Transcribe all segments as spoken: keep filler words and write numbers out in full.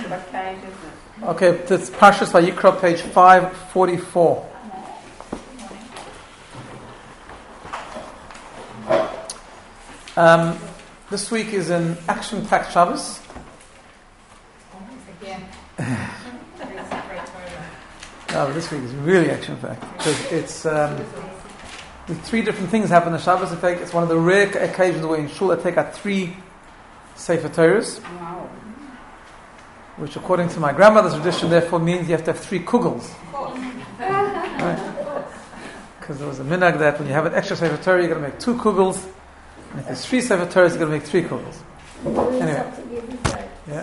What page is it? Okay, it's Parshas Vayikra, page five forty-four. Um, this week is an action-packed Shabbos. Again. No, but this week is really action-packed because it's um, three different things happen in Shabbos. In fact, it's one of the rare occasions where in Shul I take out three Sefer Torahs, Wow. which according to my grandmother's tradition therefore means you have to have three kugels. Right? Because there was a minhag that when you have an extra Sefer Torah you've got to make two kugels, and if there's three Sefer Torahs you've got to make three kugels. Anyway. Yeah.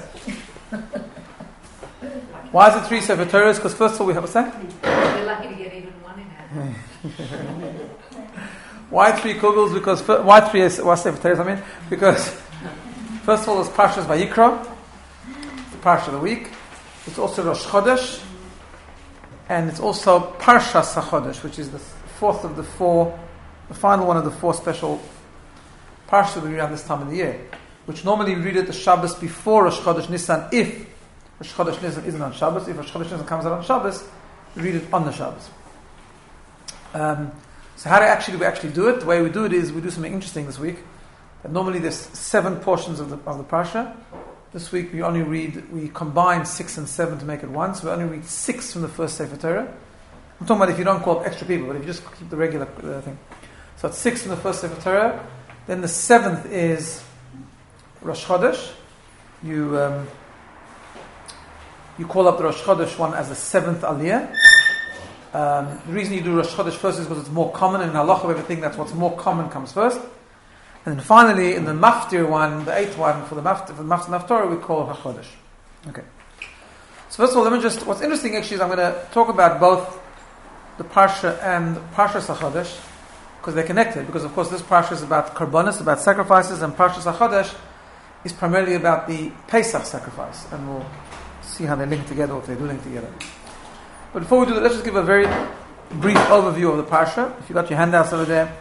Why is it three Sefer Torahs? Because first of all we have, what's that? We're lucky to get even one in hand. Why three kugels? Because, why three why Sefer Torahs, I mean? Because first of all there's Parshas Vayikra, the Parsha of the week. It's also Rosh Chodesh, and it's also Parshas HaChodesh, which is the fourth of the four, the final one of the four special Parshas we read at this time of the year, which normally we read at the Shabbos before Rosh Chodesh Nisan, if Rosh Chodesh Nisan isn't on Shabbos. If Rosh Chodesh Nisan comes out on Shabbos, we read it on the Shabbos. Um, so how do actually do we actually do it? The way we do it is we do something interesting this week. And normally there's seven portions of the of the Parsha. This week we only read, we combine six and seven to make it one, so we only read six from the first Sefer Torah. I'm talking about if you don't call up extra people, but if you just keep the regular uh, thing. So it's six from the first Sefer Torah. Then the seventh is Rosh Chodesh. You um, you call up the Rosh Chodesh one as the seventh Aliyah. Um, the reason you do Rosh Chodesh first is because it's more common, and in halacha everything that's what's more common comes first. And then finally, in the Maftir one, the eighth one, for the Maftir, for the Maftir Naftorah, we call HaChodesh. Okay. So first of all, let me just, what's interesting actually is I'm going to talk about both the Parsha and Parshas HaChodesh, because they're connected, because of course this Parsha is about Karbanos, about sacrifices, and Parshas HaChodesh is primarily about the Pesach sacrifice, and we'll see how they link together, or if they do link together. But before we do that, let's just give a very brief overview of the Parsha. If you got your handouts over there.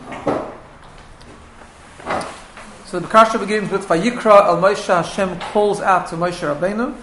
So the Parsha begins with Vayikra al Moshe. Hashem calls out to Moshe Rabbeinu,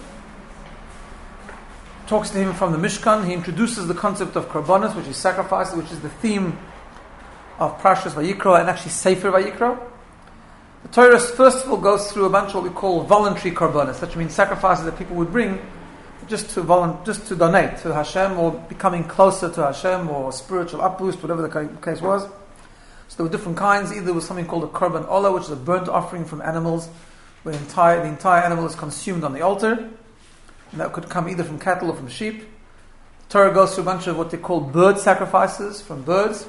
talks to him from the Mishkan. He introduces the concept of Karbanos, which is sacrifice, which is the theme of Parshas Vayikra and actually Sefer Vayikra. The Torah first of all goes through a bunch of what we call voluntary Karbanos, which means sacrifices that people would bring just to volu- just to donate to Hashem, or becoming closer to Hashem, or spiritual upboost, whatever the case was. So there were different kinds. Either there was something called a korban olah, which is a burnt offering from animals, where the entire, the entire animal is consumed on the altar. And that could come either from cattle or from sheep. The Torah goes through a bunch of what they call bird sacrifices from birds.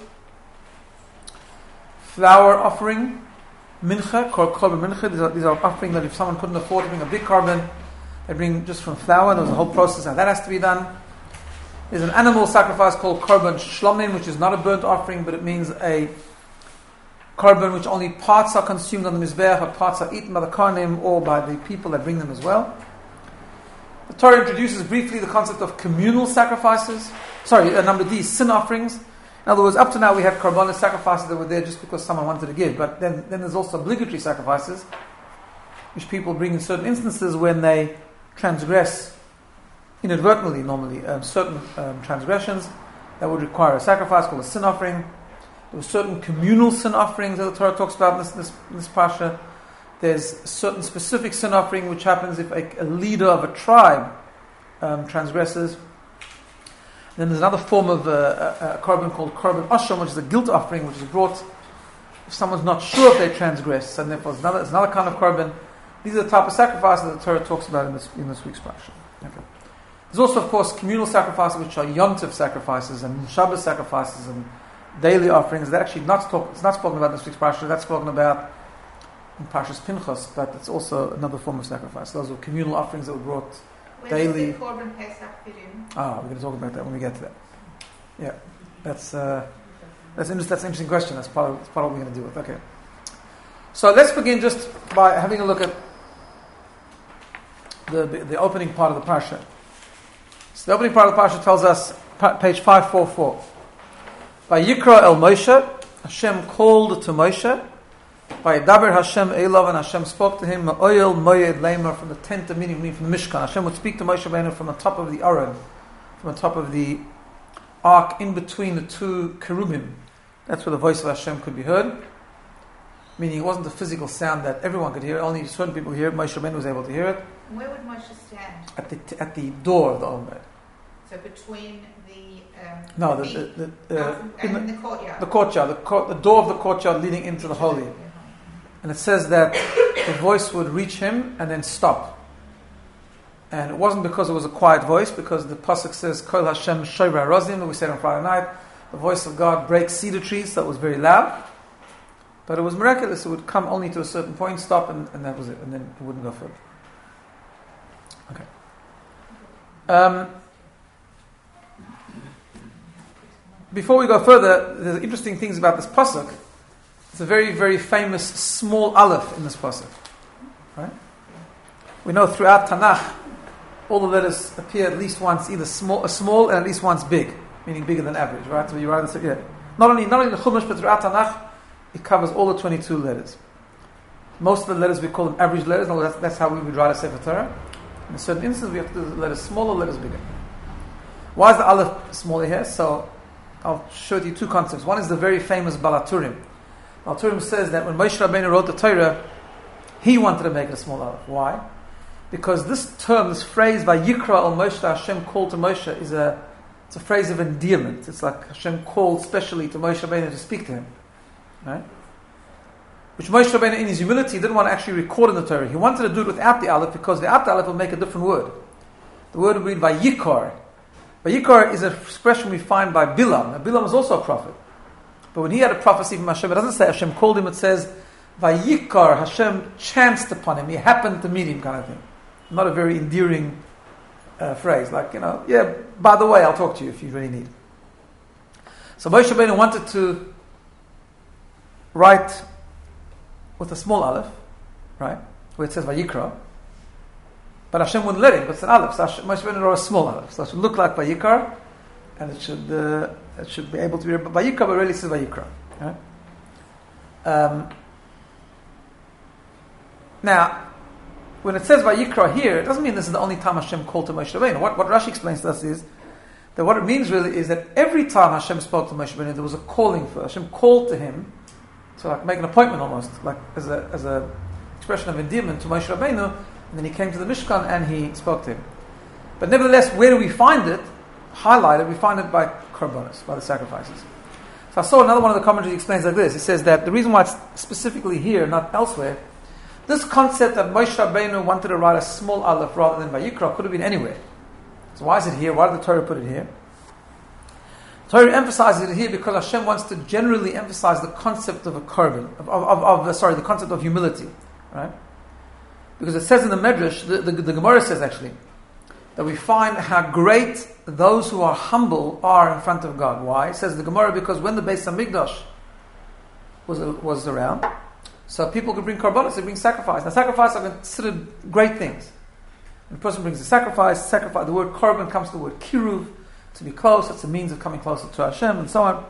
Flour offering, mincha, called korban mincha. These are, these are offering that if someone couldn't afford to bring a big korban, they bring just from flour. There's a whole process how that has to be done. There's an animal sacrifice called korban shlomim, which is not a burnt offering, but it means a korban which only parts are consumed on the mizbeach, or parts are eaten by the kohanim or by the people that bring them as well. The Torah introduces briefly the concept of communal sacrifices. Sorry, uh, number D, sin offerings. In other words, up to now we have korbanos sacrifices that were there just because someone wanted to give, but then, then there's also obligatory sacrifices, which people bring in certain instances when they transgress inadvertently, normally, um, certain um, transgressions that would require a sacrifice called a sin offering. There were certain communal sin offerings that the Torah talks about in this, this, in this Parsha. There's a certain specific sin offering which happens if a, a leader of a tribe um, transgresses. And then there's another form of uh, a, a korban called korban asham, which is a guilt offering, which is brought if someone's not sure if they transgress, and therefore it's another, it's another kind of korban. These are the type of sacrifices that the Torah talks about in this in this week's Parsha. Okay. There's also, of course, communal sacrifices, which are Yom Tov sacrifices and Shabbos sacrifices and daily offerings. That actually not talk, it's not spoken about in this week's Parsha. That's spoken about in Parshas Pinchas, but it's also another form of sacrifice. Those are communal offerings that were brought When daily. does the korban Pesach fit in? Ah, we're going to talk about that when we get to that. Yeah, that's uh, that's inter- that's an interesting question. That's part of that's part of what we're going to deal with. Okay, so let's begin just by having a look at the the, the opening part of the Parsha. So the opening part of the Parsha tells us, pa- page five forty-four. Vayikra el Moshe, Hashem called to Moshe. By Daber Hashem Elov, and Hashem spoke to him, Ma'oyel Moyed Leimer, from the tent of meeting, meaning from the Mishkan. Hashem would speak to Moshe Rabbeinu from the top of the Aron, from the top of the ark, in between the two cherubim. That's where the voice of Hashem could be heard. Meaning it wasn't a physical sound that everyone could hear, only certain people hear it. Moshe Rabbeinu was able to hear it. Where would Moshe stand? At the at the door of the Omer. So between the um, no, the, the, the, the, uh, in the, the, the courtyard. The courtyard, the, court, the door of the courtyard leading into the holy. And it says that the voice would reach him and then stop. And it wasn't because it was a quiet voice, because the pasuk says, Kol Hashem Shoyra Rozim, that we said on Friday night, the voice of God breaks cedar trees, so it was very loud. But it was miraculous, it would come only to a certain point, stop, and, and that was it, and then it wouldn't go further. Okay. Um, before we go further, there's interesting things about this pasuk. It's a very, very famous small aleph in this pasuk. Right? We know throughout Tanakh, all the letters appear at least once, either small, uh, small and at least once big, meaning bigger than average. Right? So you write this, yeah. Not only, not only the Chumash, but throughout Tanakh, it covers all the twenty-two letters. Most of the letters we call them average letters. No, that's, that's how we would write a Sefer Torah. In certain instances, we have to do the letters smaller, letters bigger. Why is the aleph smaller here? So I'll show you two concepts. One is the very famous Balaturim. Balaturim says that when Moshe Rabbeinu wrote the Torah, he wanted to make it a small aleph. Why? Because this term, this phrase, Vayikra al Moshe, Hashem called to Moshe, is a it's a phrase of endearment. It's like Hashem called specially to Moshe Rabbeinu to speak to him. Right? Which Moshe Rabbeinu, in his humility, didn't want to actually record in the Torah. He wanted to do it without the aleph, because without the aleph will make a different word. The word would be Vayikar. Vayikar is an expression we find by Bilam. Now, Bilam is also a prophet. But when he had a prophecy from Hashem, it doesn't say Hashem called him, it says Vayikar, Hashem chanced upon him, he happened to meet him, kind of thing. Not a very endearing uh, phrase, like, you know, yeah, by the way, I'll talk to you if you really need. So Moshe Rabbeinu wanted to write with a small aleph, right, where it says Vayikra, but Hashem wouldn't let him, but it's an aleph, so Hashem, Moshe Rabbeinu wrote a small aleph, so it should look like Vayikar, and it should uh, it should be able to be Vayikra, but really it says Vayikra. Right? Um, now, when it says Vayikra here, it doesn't mean this is the only time Hashem called to Moshe Rabbeinu. What, what Rashi explains to us is that what it means really is that every time Hashem spoke to Moshe Rabbeinu, there was a calling for Hashem called to him to like make an appointment almost, like as a as a expression of endearment to Moshe Rabbeinu, and then he came to the Mishkan and he spoke to him. But nevertheless, where do we find it? Highlighted, we find it by Karbonos, by the sacrifices. So I saw another one of the commentaries explains like this. It says that the reason why it's specifically here, not elsewhere, this concept that Moshe Rabbeinu wanted to write a small aleph rather than Vayikra could have been anywhere. So why is it here? Why did the Torah put it here? The Torah emphasizes it here because Hashem wants to generally emphasize the concept of a korban, of, of, of, of sorry, the concept of humility, right? Because it says in the Medrash, the, the, the Gemara says actually, that we find how great those who are humble are in front of God. Why? It says the Gemara, because when the Beis Hamikdash was was around, so people could bring korbanos, they bring sacrifice. Now sacrifice are considered great things. When a person brings a sacrifice, sacrifice, the word korban comes from the word kiruv, to be close, it's a means of coming closer to Hashem, and so on.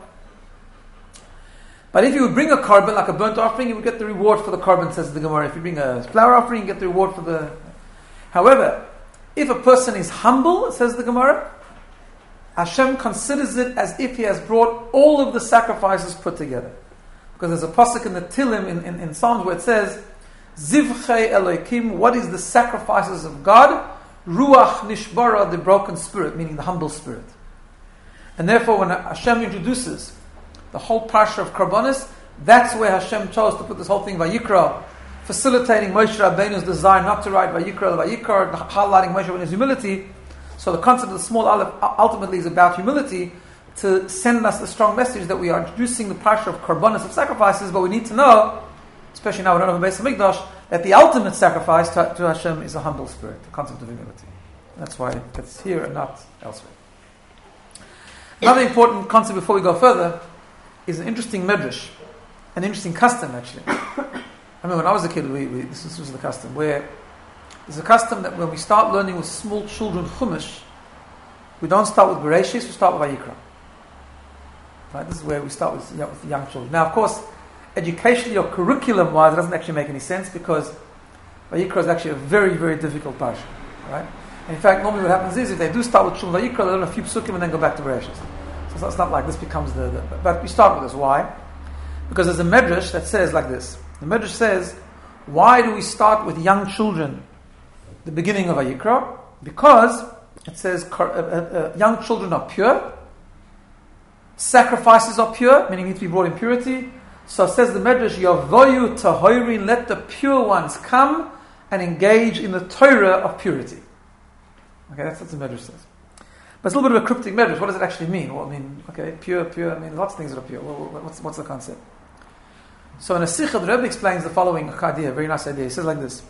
But if you would bring a korban, like a burnt offering, you would get the reward for the korban, says the Gemara. If you bring a flour offering, you get the reward for the... However, if a person is humble, says the Gemara, Hashem considers it as if he has brought all of the sacrifices put together. Because there's a pasuk in the Tilim, in, in, in Psalms, where it says, Zivchei Elokim, what is the sacrifices of God? Ruach Nishbara, the broken spirit, meaning the humble spirit. And therefore, when Hashem introduces the whole parsha of Karbonis, that's where Hashem chose to put this whole thing, Vayikra, facilitating Moshe Rabbeinu's desire not to write Vayikra, Vayikra, highlighting Moshe Rabbeinu's humility. So the concept of the small aleph ultimately is about humility, to send us the strong message that we are introducing the parsha of Karbonis, of sacrifices, but we need to know, especially now we don't have a Beis Hamikdash, that the ultimate sacrifice to, to Hashem is a humble spirit, the concept of humility. That's why it's here and not elsewhere. Another important concept before we go further is an interesting medrash, an interesting custom actually. I mean, when I was a kid, we, we, this, this was the custom, where there's a custom that when we start learning with small children Chumash, we don't start with Bereshis, we start with Vayikra. Right? This is where we start with, you know, with the young children. Now, of course, educationally or curriculum-wise, it doesn't actually make any sense because Vayikra is actually a very, very difficult parsha, right? And in fact, normally what happens is if they do start with Shul Vayikra, they learn a few psukim and then go back to Bereshit. So it's not like this becomes the, the... But we start with this. Why? Because there's a medrash that says like this. The medrash says, why do we start with young children, the beginning of Vayikra? Because it says uh, uh, uh, young children are pure, sacrifices are pure, meaning need to be brought in purity. So says the Medrash, Yavoyu Tahoirin, let the pure ones come and engage in the Torah of purity. Okay, that's what the Medrash says. But it's a little bit of a cryptic Medrash. What does it actually mean? Well, I mean, okay, pure, pure, I mean, lots of things that are pure. Well, what's, what's the concept? So in a Sikha, the Rebbe explains the following idea, very nice idea. He says like this,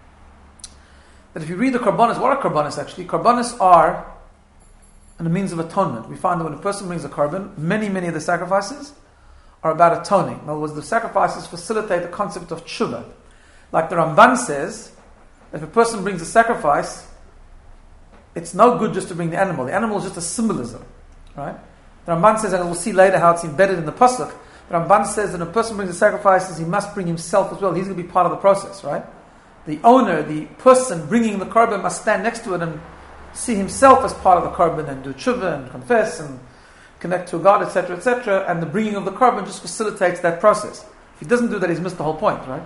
that if you read the Karbanis, what are Karbanis actually? Karbanis are a means of atonement. We find that when a person brings a carbon, many, many of the sacrifices are about atoning. In other words, the sacrifices facilitate the concept of tshuva. Like the Ramban says, if a person brings a sacrifice, it's no good just to bring the animal. The animal is just a symbolism, right? The Ramban says, and we'll see later how it's embedded in the pasuk. The Ramban says that when a person brings the sacrifices, he must bring himself as well. He's going to be part of the process, right? The owner, the person bringing the carbon must stand next to it and see himself as part of the carbon and do tshuva and confess and connect to God, et cetera, et cetera. And the bringing of the carbon just facilitates that process. If he doesn't do that, he's missed the whole point, right?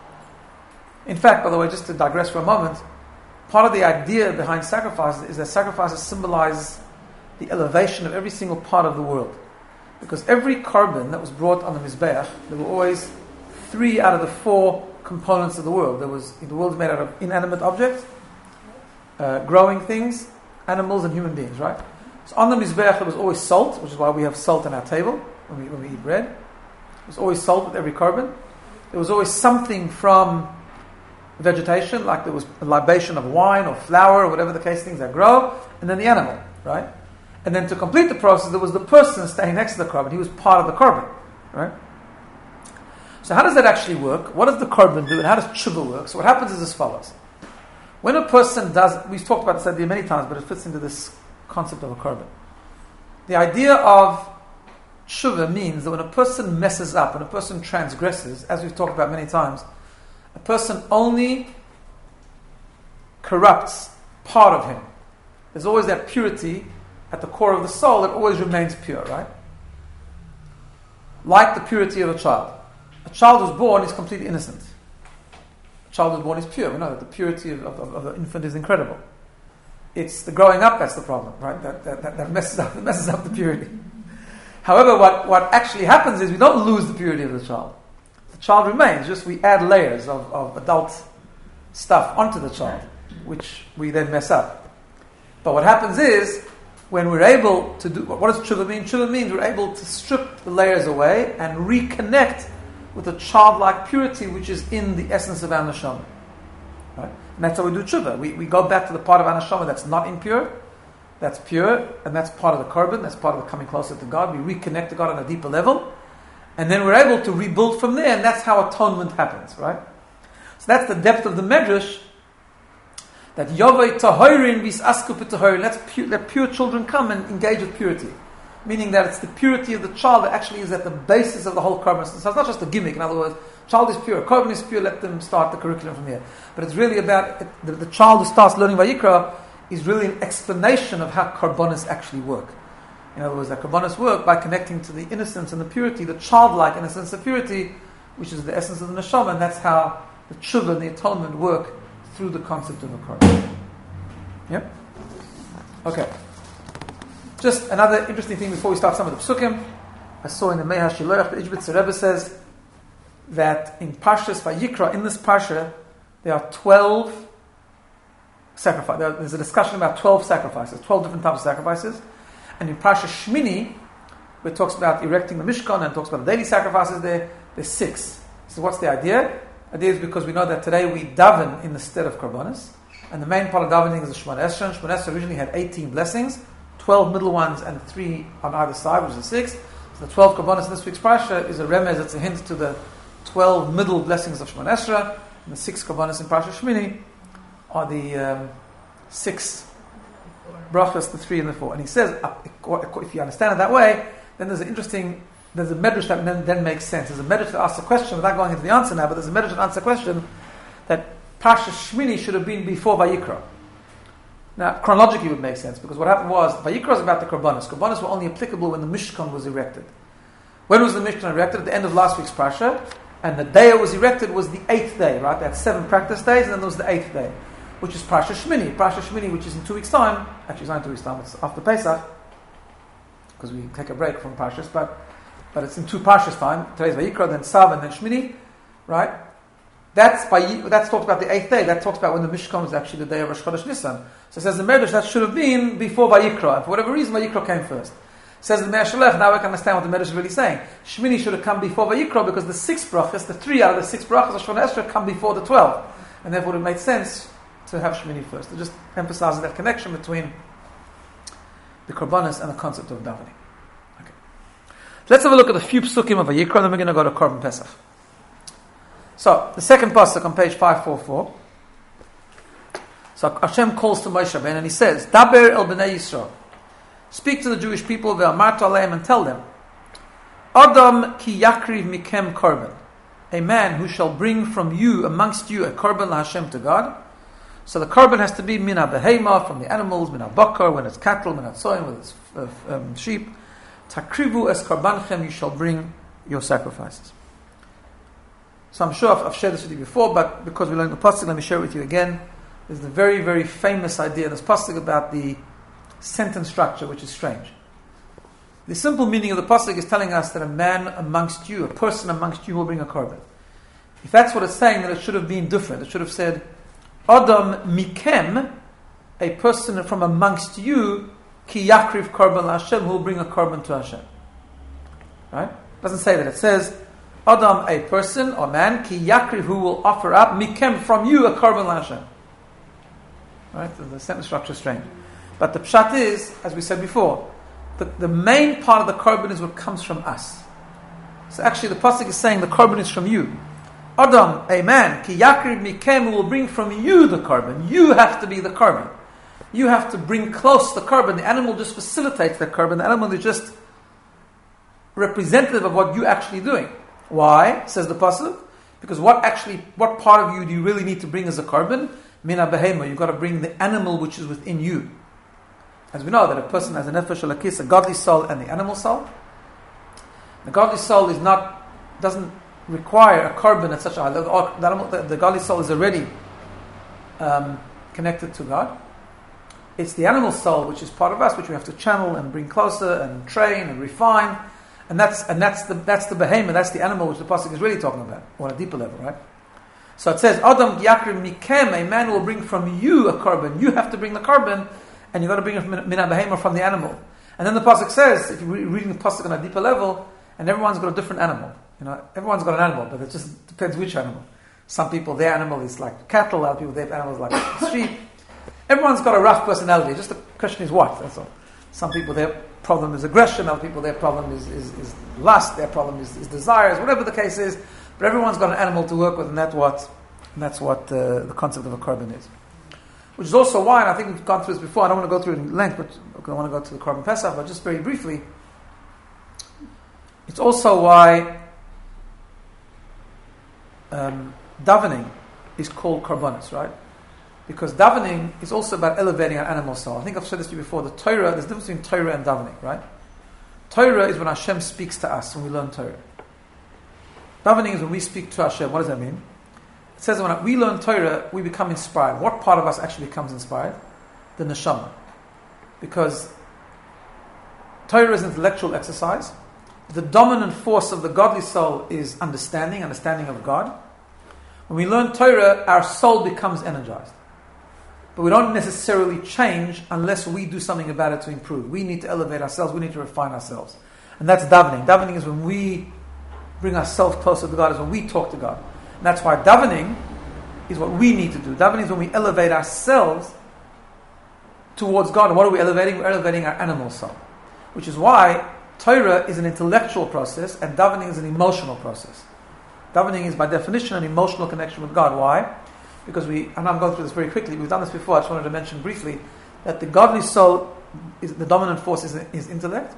In fact, by the way, just to digress for a moment, part of the idea behind sacrifices is that sacrifices symbolize the elevation of every single part of the world. Because every carbon that was brought on the Mizbeach, there were always three out of the four components of the world. There was the world made out of inanimate objects, uh, growing things, animals, and human beings, right? So on the Mizbeach there was always salt, which is why we have salt on our table when we, when we eat bread. There was always salt with every carbon. There was always something from vegetation, like there was a libation of wine or flour or whatever the case, things that grow, and then the animal, right? And then to complete the process, there was the person standing next to the carbon. He was part of the carbon, right? So how does that actually work? What does the carbon do, and how does tshuva work? So what happens is as follows. When a person does, we've talked about this idea many times, but it fits into this concept of a carbon. The idea of tshuva means that when a person messes up, when a person transgresses, as we've talked about many times, a person only corrupts part of him. There's always that purity at the core of the soul that always remains pure, right? Like the purity of a child. A child who's born is completely innocent. A child who's born is pure. We know that the purity of, of, of the infant is incredible. It's the growing up that's the problem, right? That, that, that, that messes up, that messes up the purity. However, what, what actually happens is we don't lose the purity of the child. The child remains, just we add layers of, of adult stuff onto the child, which we then mess up. But what happens is, when we're able to do, what does tshuva mean? Tshuva means we're able to strip the layers away and reconnect with the childlike purity which is in the essence of our neshama. Right? And that's how we do tshuva. We, we go back to the part of our neshama that's not impure, that's pure, and that's part of the carbon, that's part of the coming closer to God. We reconnect to God on a deeper level, and then we're able to rebuild from there, and that's how atonement happens, right? So that's the depth of the medrash, that Yovei Tahoirin vis asku p'tahoirin, let pure children come and engage with purity. Meaning that it's the purity of the child that actually is at the basis of the whole carbon. So it's not just a gimmick. In other words, child is pure, carbon is pure, let them start the curriculum from here. But it's really about, it, the, the child who starts learning Vayikra is really an explanation of how carbonis actually work. In other words, that carbonis work by connecting to the innocence and the purity, the childlike innocence and purity, which is the essence of the neshama, and that's how the tshuva and the atonement work through the concept of a carbon. Yep? Okay. Just another interesting thing before we start some of the psukim. I saw in the Meah Shiloach, the Ishbitzer Rebbe says that in Parshas Vayikra, in this Parsha, there are twelve sacrifices. There, there's a discussion about twelve sacrifices, twelve different types of sacrifices. And in Parsha Shmini, where it talks about erecting the Mishkan and talks about the daily sacrifices there, there's six. So what's the idea? The idea is because we know that today we daven in the stead of Karbonis, and the main part of davening is the Shemona Esrei. Shemona Esrei originally had eighteen blessings, twelve middle ones and three on either side, which is the six. So the twelve Karbonis in this week's Parsha is a remez, it's a hint to the twelve middle blessings of Shemona Esrei, and the six Karbonis in Parsha Shmini are the um, six brachas, the three and the four. And he says, if you understand it that way, then there's an interesting there's a medrash that then, then makes sense. There's a medrash that asks a question without going into the answer now, but there's a medrash that answers a question that Parsha Shmini should have been before Vayikra. Now, chronologically it would make sense, because what happened was, Vayikra was about the Korbanos. Korbanos were only applicable when the Mishkan was erected. When was the Mishkan erected? At the end of last week's Parsha, and the day it was erected was the eighth day, right? They had seven practice days, and then there was the eighth day, which is Parsha Shmini. Parsha Shmini, which is in two weeks' time. Actually, it's not in two weeks' time, it's after Pesach, because we take a break from Parshas, but but it's in two Parshas time. Today's Vayikra, then Tzav, and then Shmini, right? That's by that's talked about the eighth day. That talks about when the Mishkan was actually the day of Rosh Chodesh Nisan. So it says the Medrash that should have been before Vayikra. And for whatever reason, Vayikra came first. It says the Me'er Shalech, now we can understand what the Medrash is really saying. Shmini should have come before Vayikra because the six brachas, the three out of the six brachas of Shemona Esrei come before the twelve. And therefore it made sense to have Shmini first. It just emphasizes that connection between the Korbanos and the concept of davening. Okay. Let's have a look at a few psukim of Vayikra, and then we're going to go to Korban Pesach. So, the second pasuk on page five forty-four. So Hashem calls to Moshe Rabbeinu and he says, Daber el b'nei Yisrael. Speak to the Jewish people, ve'amart aleim, and tell them, Adam ki yakriv mikem korban. A man who shall bring from you, amongst you, a korban LaHashem to God. So the korban has to be mina behema, from the animals, mina bakar, when it's cattle, mina tzoyin, when it's uh, um, sheep. Takrivu es korbanchem, you shall bring your sacrifices. So I'm sure I've, I've shared this with you before, but because we learned the pasuk, let me share it with you again. There's the very, very famous idea in this pasuk about the sentence structure, which is strange. The simple meaning of the pasuk is telling us that a man amongst you, a person amongst you, will bring a korban. If that's what it's saying, then it should have been different. It should have said, Adam mikem, a person from amongst you, ki yakriv korban Hashem, who will bring a korban to Hashem. Right? It doesn't say that. It says, Adam, a person or man, ki yakriv, who will offer up, mikem, from you, a korban Hashem. Right? So the sentence structure is strange. But the pshat is, as we said before, the, the main part of the korban is what comes from us. So actually the pasuk is saying the korban is from you. Adam, a man, ki yakriv mikem, will bring from you the korban. You have to be the korban. You have to bring close the korban. The animal just facilitates the korban. The animal is just representative of what you're actually doing. Why? Says the pasuk. Because what actually, what part of you do you really need to bring as a korban? Mina behema. You've got to bring the animal which is within you. As we know that a person has a nefesh elokis, a godly soul, and the animal soul. The godly soul is not doesn't require a korban at such a high level. The, animal, the, the godly soul is already um, connected to God. It's the animal soul which is part of us, which we have to channel and bring closer and train and refine, and that's and that's the that's the behemoth, that's the animal which the pasuk is really talking about, on a deeper level, right? So it says, Adam yakrim mikem, a man will bring from you a korban. You have to bring the korban, and you've got to bring it from mina behemoth, from the animal. And then the pasuk says, if you're reading the pasuk on a deeper level, and everyone's got a different animal. You know, everyone's got an animal, but it just depends which animal. Some people, their animal is like cattle. Other people, their animal is like sheep. Everyone's got a rough personality. Just the question is what. That's all. Some people, their problem is aggression. Other people, their problem is, is, is lust. Their problem is, is desires. Whatever the case is, but everyone's got an animal to work with, and that's what and that's what uh, the concept of a korban is. Which is also why, and I think we've gone through this before. I don't want to go through it in length, but I want to go to the Korban Pesach. But just very briefly, it's also why um, davening is called korbanos, right? Because davening is also about elevating our animal soul. I think I've said this to you before. The Torah, there's a difference between Torah and davening, right? Torah is when Hashem speaks to us, when we learn Torah. Davening is when we speak to Hashem. What does that mean? It says that when we learn Torah, we become inspired. What part of us actually becomes inspired? The neshama. Because Torah is an intellectual exercise. The dominant force of the godly soul is understanding, understanding of God. When we learn Torah, our soul becomes energized. But we don't necessarily change unless we do something about it to improve. We need to elevate ourselves. We need to refine ourselves. And that's davening. Davening is when we bring ourselves closer to God, is when we talk to God. And that's why davening is what we need to do. Davening is when we elevate ourselves towards God. And what are we elevating? We're elevating our animal soul. Which is why Torah is an intellectual process and davening is an emotional process. Davening is by definition an emotional connection with God. Why? Because we, and I'm going through this very quickly, we've done this before, I just wanted to mention briefly, that the godly soul, is the dominant force is, is intellect,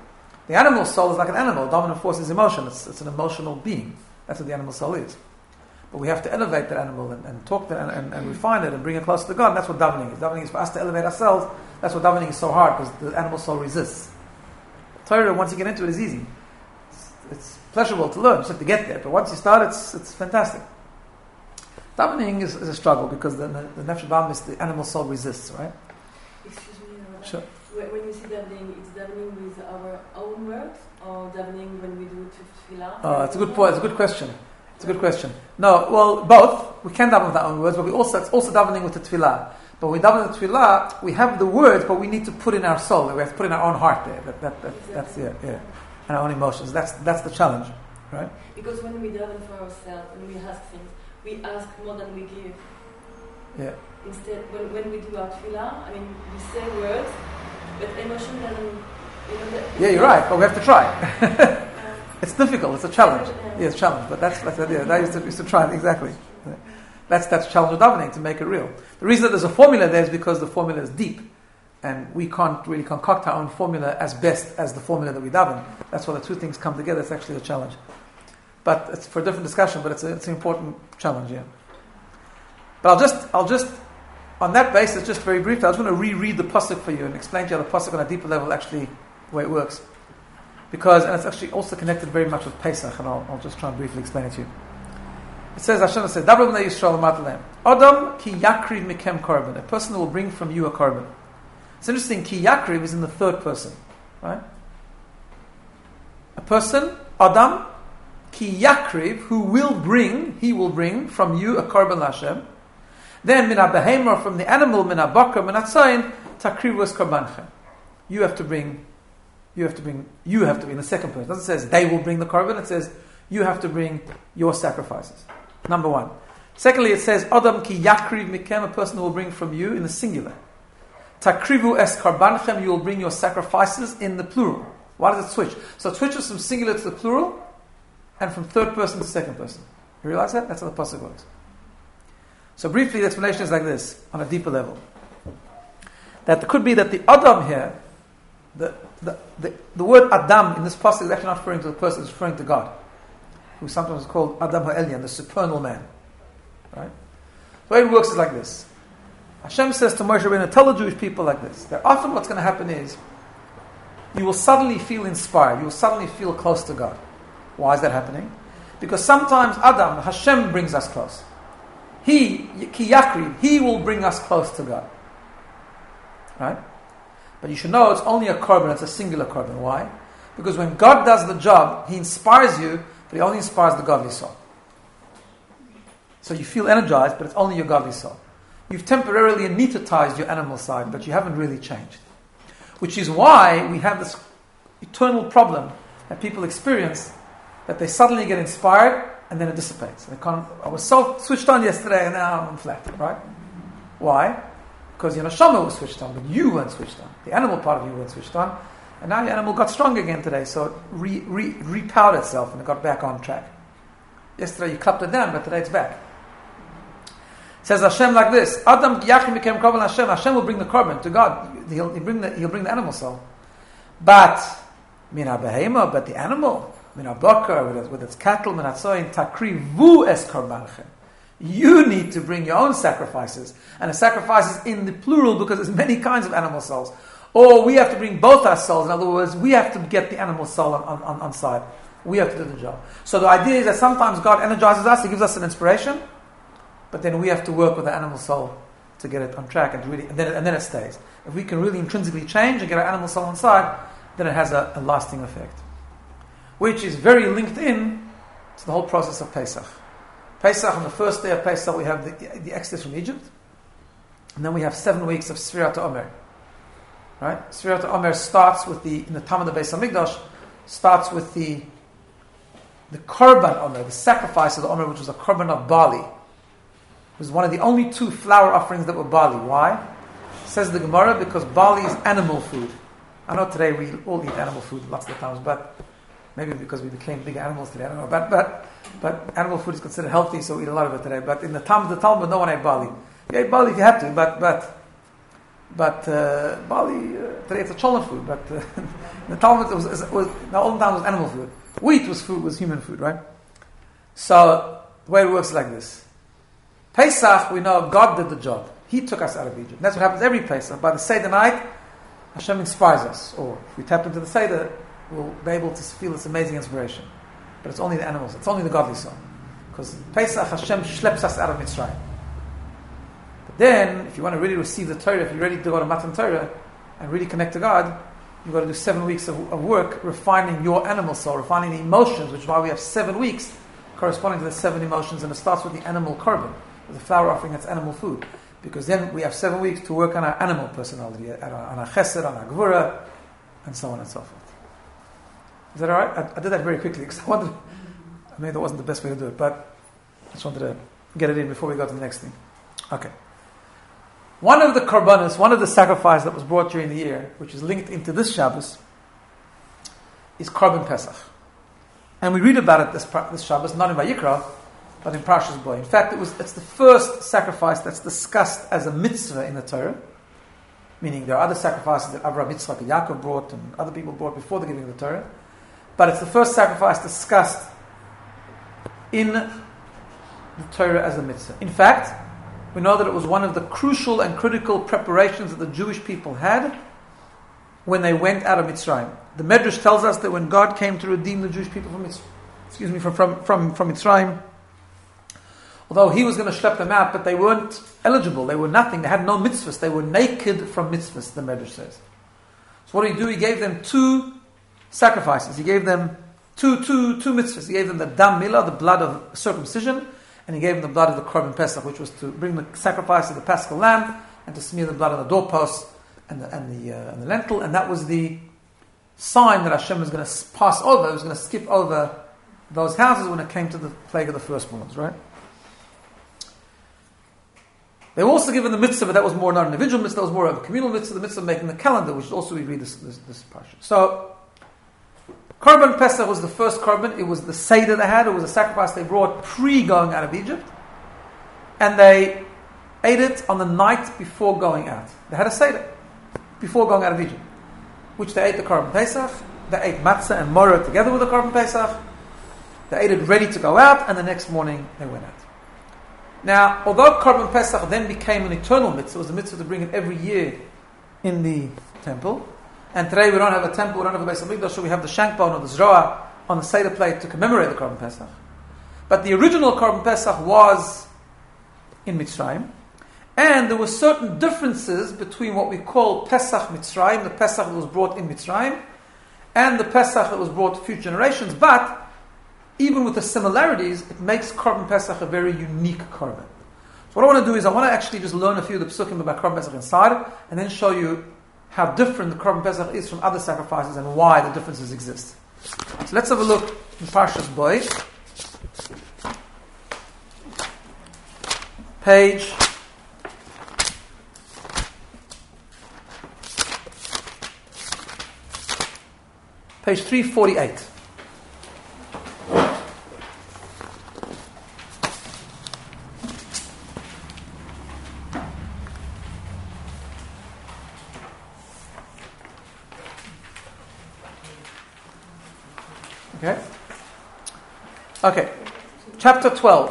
The animal soul is like an animal. Dominant force is emotion. It's, it's an emotional being. That's what the animal soul is. But we have to elevate that animal and, and talk to it and, and, and refine it and bring it closer to God. And that's what davening is. Davening is for us to elevate ourselves. That's what davening is so hard, because the animal soul resists. Torah, once you get into it, is easy. It's, it's pleasurable to learn. You just have to get there. But once you start, it's it's fantastic. Davening is, is a struggle, because the, the, the nefesh ba'amis, the animal soul resists, right? Excuse me, Rabbi. Sure. When you say davening, it's davening with our own words, or davening when we do tefillah? Oh, it's a good point. It's a good question. It's a good question. No, well, both. We can daven with our own words, but we also it's also davening with the tefillah. But when we daven with the tefillah, we have the words, but we need to put in our soul. We have to put in our own heart there. That, that, that, exactly. That's yeah, yeah, and our own emotions. That's that's the challenge, right? Because when we daven for ourselves and we ask things, we ask more than we give. Yeah. Instead, when, when we do our tefillah, I mean, we say words, but emotion doesn't. You know, that Yeah, you're right, but we have to try. It's difficult. It's a challenge. Yeah, it's a challenge, but that's that's the idea. I used to, used to try it exactly. That's that's the challenge of davening, to make it real. The reason that there's a formula there is because the formula is deep, and we can't really concoct our own formula as best as the formula that we daven. That's why the two things come together. It's actually a challenge, but it's for a different discussion. But it's a, it's an important challenge, yeah. But I'll just I'll just on that basis, just very briefly, I was going to reread the pasuk for you and explain to you how the pasuk on a deeper level actually the way it works. Because, and it's actually also connected very much with Pesach, and I'll, I'll just try and briefly explain it to you. It says, Hashem says, Dabra b'nei Yisrael amat Adam ki yakriv mikem korban. A person who will bring from you a korban. It's interesting, ki yakriv is in the third person, right? A person, Adam, ki yakriv, who will bring, he will bring from you a korban Hashem. Then, min ha-behemer, from the animal, min ha-bakar, min ha-tzayin, takrivu es korbanchem. You have to bring You have to bring, you have to bring, the second person. It doesn't say they will bring the korban, it says you have to bring your sacrifices. Number one. Secondly, it says, Adam ki yakriv mikem, a person who will bring from you in the singular. Takrivu es korbanchem, you will bring your sacrifices in the plural. Why does it switch? So it switches from singular to the plural, and from third person to second person. You realize that? That's how the pasuk works. So briefly, the explanation is like this, on a deeper level. That it could be that the Adam here, The, the, the, the word Adam in this passage is actually not referring to the person, it's referring to God, who sometimes is called Adam HaElyon, the supernal man. Right? The way it works is like this. Hashem says to Moshe Rabbeinu, tell the Jewish people like this, that often what's going to happen is, you will suddenly feel inspired, you will suddenly feel close to God. Why is that happening? Because sometimes Adam, Hashem brings us close. He, Ki Yakriv, He will bring us close to God. Right? But you should know it's only a korban, it's a singular korban. Why? Because when God does the job, He inspires you, but He only inspires the godly soul. So you feel energized, but it's only your godly soul. You've temporarily anesthetized your animal side, but you haven't really changed. Which is why we have this eternal problem that people experience, that they suddenly get inspired, and then it dissipates. They can't, I was so switched on yesterday, and now I'm flat, right? Why? Because your neshama was switched on, but you weren't switched on. The animal part of you weren't switched on. And now your animal got strong again today, so it re, re, repowered itself and it got back on track. Yesterday you clapped it down, but today it's back. It says Hashem like this, Adam yachim mikem korban Hashem. Hashem will bring the korban to God. He'll, he'll, bring the, he'll bring the animal soul. But, min ha-behema, but the animal, min ha-bakar, with, with its cattle, min ha-tzoyin, takrivu es korbanchem. You need to bring your own sacrifices. And the sacrifices in the plural because there's many kinds of animal souls. Or we have to bring both our souls. In other words, we have to get the animal soul on, on, on side. We have to do the job. So the idea is that sometimes God energizes us, He gives us an inspiration, but then we have to work with the animal soul to get it on track and really, and then, and then it stays. If we can really intrinsically change and get our animal soul on side, then it has a, a lasting effect. Which is very linked in to the whole process of Pesach. Pesach, on the first day of Pesach, we have the, the exodus from Egypt. And then we have seven weeks of Sfirat Omer. Right? Sfirat Omer starts with the, in the time of the Beis HaMikdash, starts with the the Korban Omer, the sacrifice of the Omer, which was a Korban of barley. It was one of the only two flour offerings that were barley. Why? Says the Gemara, because barley is animal food. I know today we all eat animal food lots of the times, but maybe because we became big animals today, I don't know. But but but animal food is considered healthy, so we eat a lot of it today. But in the time of the Talmud, no one ate barley. You ate barley if you had to, but but But uh, barley, uh, today it's a cholent food, but uh, in the Talmud, it was, it was, the olden times was animal food. Wheat was food, was human food, right? So, the way it works is like this. Pesach, we know God did the job. He took us out of Egypt. And that's what happens every Pesach. By the Seder night, Hashem inspires us. Or if we tap into the Seder, we'll be able to feel this amazing inspiration. But it's only the animals, it's only the godly soul. Because Pesach, Hashem schleps us out of Mitzrayim. But then, if you want to really receive the Torah, if you're ready to go to Matan Torah and really connect to God, you've got to do seven weeks of, of work refining your animal soul, refining the emotions, which is why we have seven weeks corresponding to the seven emotions, and it starts with the animal korban, with the flour offering that's animal food. Because then we have seven weeks to work on our animal personality, on our, on our chesed, on our gvura, and so on and so forth. Is that alright? I, I did that very quickly because I wanted, I mean, that wasn't the best way to do it, but I just wanted to get it in before we go to the next thing. Okay. One of the korbanos, one of the sacrifices that was brought during the year, which is linked into this Shabbos, is Korban Pesach. And we read about it this, this Shabbos, not in Vayikra, but in Parshas Bo. In fact, it was it's the first sacrifice that's discussed as a mitzvah in the Torah, meaning there are other sacrifices that Avraham, Yitzchak, and Yaakov brought, and other people brought before the giving of the Torah, but it's the first sacrifice discussed in the Torah as a mitzvah. In fact, we know that it was one of the crucial and critical preparations that the Jewish people had when they went out of Mitzrayim. The Medrash tells us that when God came to redeem the Jewish people from Mitzrayim, excuse me, from, from, from, from Mitzrayim, although He was going to schlep them out, but they weren't eligible, they were nothing, they had no mitzvahs, they were naked from mitzvahs, the Medrash says. So what did He do? He gave them two sacrifices. He gave them two, two, two mitzvahs. He gave them the dam milah, the blood of circumcision, and He gave them the blood of the Korban Pesach, which was to bring the sacrifice of the Paschal lamb and to smear the blood on the doorpost and the, and the, uh, and the lentil, and that was the sign that Hashem was going to pass over, He was going to skip over those houses when it came to the plague of the firstborns, right? They were also given the mitzvah, but that was more not an individual mitzvah, that was more of a communal mitzvah, the mitzvah of making the calendar, which also we read this, this, this parsha. So, Korban Pesach was the first korban. It was the Seder they had. It was a sacrifice they brought pre-going out of Egypt. And they ate it on the night before going out. They had a Seder before going out of Egypt, which they ate the Korban Pesach. They ate matzah and moreh together with the Korban Pesach. They ate it ready to go out, and the next morning they went out. Now, although Korban Pesach then became an eternal mitzvah, it was a mitzvah to bring it every year in the temple. And today we don't have a temple, we don't have a Beis HaMikdash, so we have the shankbone or the zroa on the Seder plate to commemorate the Korban Pesach. But the original Korban Pesach was in Mitzrayim, and there were certain differences between what we call Pesach Mitzrayim, the Pesach that was brought in Mitzrayim, and the Pesach that was brought to future generations. But even with the similarities, it makes Korban Pesach a very unique Korban. So what I want to do is I want to actually just learn a few of the psukim about Korban Pesach inside, and then show you how different the Korban Pesach is from other sacrifices and why the differences exist. So let's have a look in Parshas Bo, page page three forty-eight. Okay. Okay. Chapter twelve.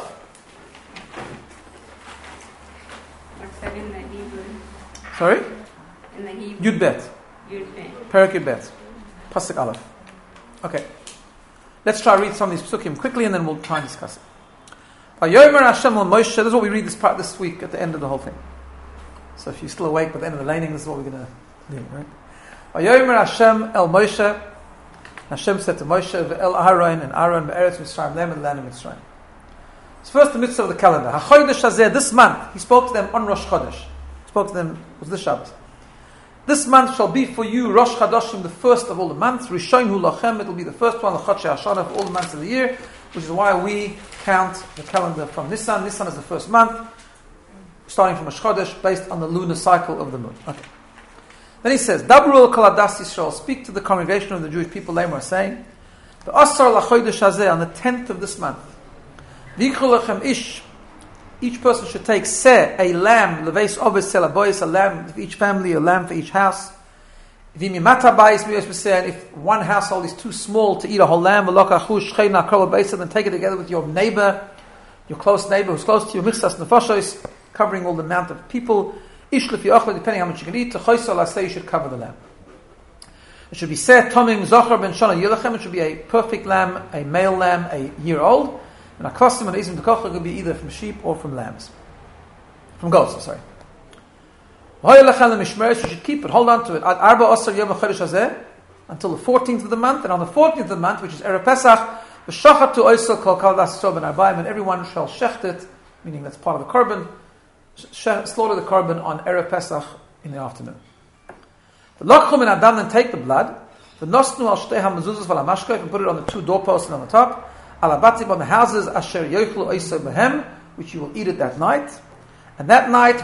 What's that in the Hebrew? Sorry? In the Hebrew. Yud Bet. Yud Bet. Perak Yud Bet. Pasuk Aleph. Okay. Let's try to read some of these psukim quickly and then we'll try and discuss it. Vayomer Hashem al Moshe. This is what we read this part this week at the end of the whole thing. So if you're still awake by the end of the laning, this is what we're going to do, right? Vayomer Hashem el Moshe. Hashem said to Moshe, "Ve'el Aaron and Aaron be'eretz Mitzrayim, them in the land of Mitzrayim." It's first the mitzvah of the calendar. HaChodesh hazeh, this month, he spoke to them on Rosh Chodesh. He spoke to them, it was this Shabbat. This month shall be for you Rosh Chodoshim, the first of all the months. Rishon hu lachem, it will be the first one, l'chodshei Hashanah, for all the months of the year, which is why we count the calendar from Nisan. Nisan is the first month, starting from Rosh Chodesh, based on the lunar cycle of the moon. Okay. Then he says, Dabru kol hadas Yisrael, speak to the congregation of the Jewish people, Lemor, saying, B'asar lachodesh hazeh, on the tenth of this month, V'yichol lechem ish, each person should take seh, a lamb, leveis ovis selabois, a lamb for each family, a lamb for each house. If one household is too small to eat a whole lamb, then take it together with your neighbor, your close neighbor who's close to you, covering all the amount of people. Depending how much you can eat, you should cover the lamb. It should be seh, tomim, zochar, ben shana, yilachem. It should be a perfect lamb, a male lamb, a year old. And a custom and ism dekocha could be either from sheep or from lambs. From goats, I'm sorry. You should keep it, hold on to it. Until the fourteenth of the month, and on the fourteenth of the month, which is Erev Pesach, and everyone shall shecht it, meaning that's part of the korban, slaughter the korban on Erev Pesach in the afternoon. The Lokchum and Adam then take the blood, the Nosnu al Shtei HaMezuzos Val HaMashkof, and put it on the two doorposts and on the top, Alabatim on the houses, Asher Yochlu Oisei Behem, which you will eat it that night. And that night,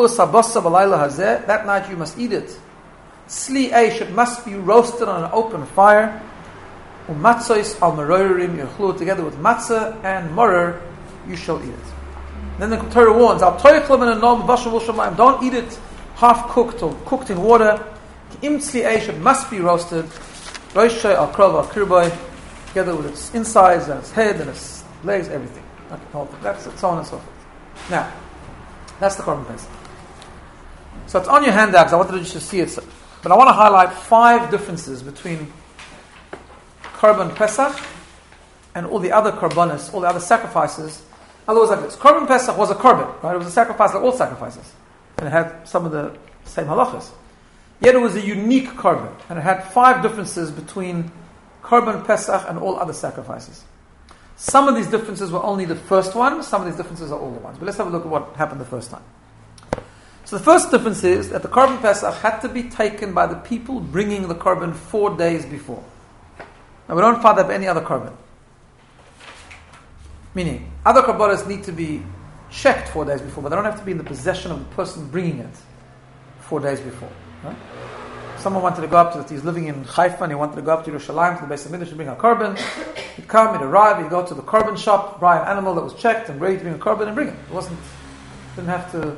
that night you must eat it. Sli eish, it must be roasted on an open fire. Umatzois al merorim, yochlu, together with matzah and morer, you shall eat it. Then the Torah warns, don't eat it half cooked or cooked in water. Im sli eish, it must be roasted. Roshei al krov al kirboy, together with its insides and its head and its legs, everything. Okay, that's it, so on and so forth. Now, that's the korban pesach. So it's on your handouts. I wanted you to see it, but I want to highlight five differences between korban pesach and all the other korbanos, all the other sacrifices. In other words, like this: korban pesach was a korban, right? It was a sacrifice like all sacrifices, and it had some of the same halachas. Yet it was a unique korban, and it had five differences between korban pesach and all other sacrifices. Some of these differences were only the first one, some of these differences are all the ones. But let's have a look at what happened the first time. So the first difference is that the korban pesach had to be taken by the people bringing the korban four days before. Now we don't find that by any other korban. Meaning, other korbanos need to be checked four days before, but they don't have to be in the possession of the person bringing it four days before. Right? Someone wanted to go up to, the, he's living in Haifa and he wanted to go up to Yerushalayim to the Beis HaMikdash to bring a korban. He'd come, he'd arrive, he'd go to the korban shop, buy an animal that was checked and ready to bring a korban and bring it. It wasn't, didn't have to,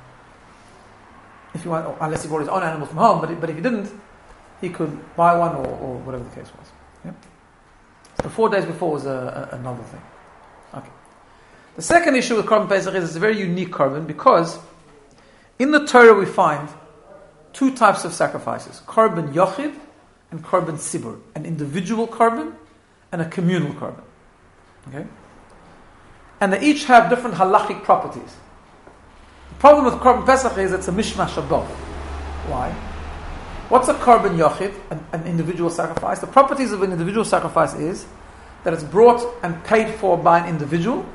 if you want, unless he brought his own animal from home, but, it, but if he didn't, he could buy one or, or whatever the case was. Yeah? So the four days before was a, a, a novel thing. Okay. The second issue with korban pesach is it's a very unique korban because in the Torah we find two types of sacrifices: korban yochid and korban sibur, an individual korban and a communal korban. Okay, and they each have different halachic properties. The problem with korban pesach is it's a mishmash of both. Why? What's a korban yochid, an, an individual sacrifice? The properties of an individual sacrifice is that it's brought and paid for by an individual,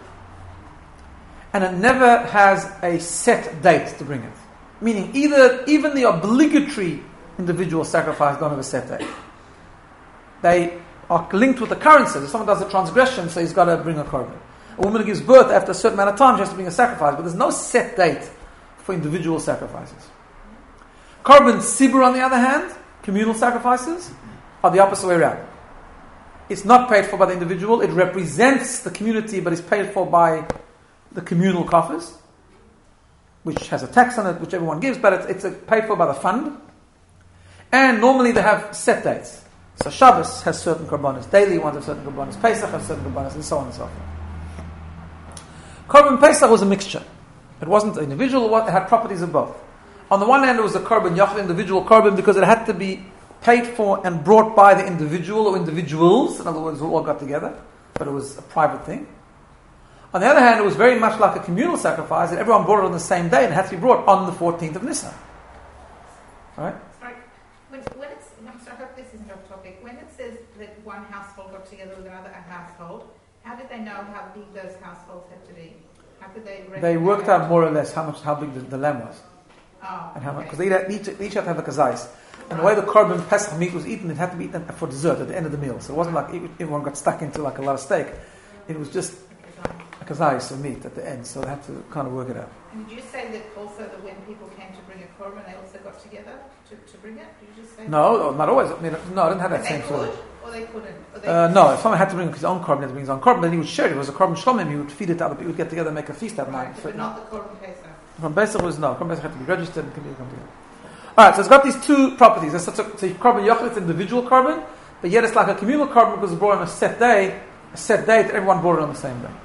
and it never has a set date to bring it. Meaning, either even the obligatory individual sacrifice don't have a set date. They are linked with the occurrences. If someone does a transgression, so he's got to bring a korban. A woman who gives birth after a certain amount of time, she has to bring a sacrifice. But there's no set date for individual sacrifices. Korban sibur, on the other hand, communal sacrifices, are the opposite way around. It's not paid for by the individual. It represents the community, but it's paid for by the communal coffers, which has a tax on it, which everyone gives, but it's, it's a paid for by the fund. And normally they have set dates. So Shabbos has certain korbanos, daily ones have certain korbanos, Pesach has certain korbanos, and so on and so forth. Korban Pesach was a mixture. It wasn't individual, it had properties of both. On the one hand, it was a korban yochid, individual korban, because it had to be paid for and brought by the individual or individuals, in other words, who all got together, but it was a private thing. On the other hand, it was very much like a communal sacrifice, and everyone brought it on the same day, and it had to be brought on the fourteenth of Nisan. All right? Sorry. When, when it's, I'm sorry, I hope this isn't off topic. When it says that one household got together with another household, how did they know how big those households had to be? How could they? They worked out more or less how much, how big the, the lamb was, oh, and how much, okay. because they each, each had to have a kazais. And the way the korban pesach meat was eaten, it had to be eaten for dessert at the end of the meal. So it wasn't like everyone got stuck into like a lot of steak. It was just a kazayis of meat at the end, so they had to kind of work it out. And did you say that also that when people came to bring a korban, they also got together to, to bring it? Did you just say No, not always. I mean, no, I didn't have that that? same They sort could, of... or they couldn't? Or they Uh, no, if someone had to bring his own korban, he had to bring his own korban, then he would share it. It was a korban shlomim, he would feed it to other people, he would get together and make a feast that Right, night. but not the korban pesach. From Pesach was no. Korban Pesach had to be registered and come together. Alright, so it's got these two properties. It's such a, so korban yochel, it's an individual korban, but yet it's like a communal korban because it's brought on a set day, a set date, everyone brought it on the same day.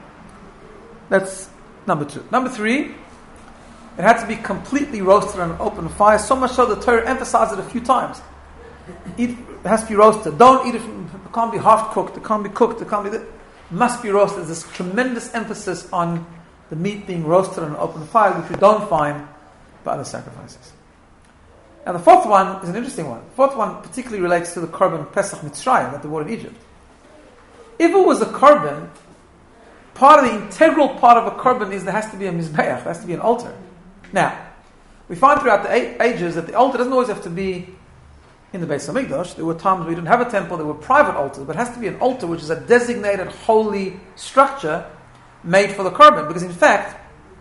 That's number two. Number three, it had to be completely roasted on an open fire, so much so the Torah emphasized it a few times. Eat, it has to be roasted. Don't eat it, from, it can't be half cooked, it can't be cooked, it can't be... It must be roasted. There's this tremendous emphasis on the meat being roasted on an open fire, which we don't find by other sacrifices. And the fourth one is an interesting one. The fourth one particularly relates to the korban Pesach Mitzrayim, at the war of Egypt. If it was a korban, part of the integral part of a korban is there has to be a mizbeach, there has to be an altar. Now, we find throughout the ages that the altar doesn't always have to be in the Beis HaMikdash. There were times where we didn't have a temple, there were private altars, but it has to be an altar which is a designated holy structure made for the korban. Because in fact,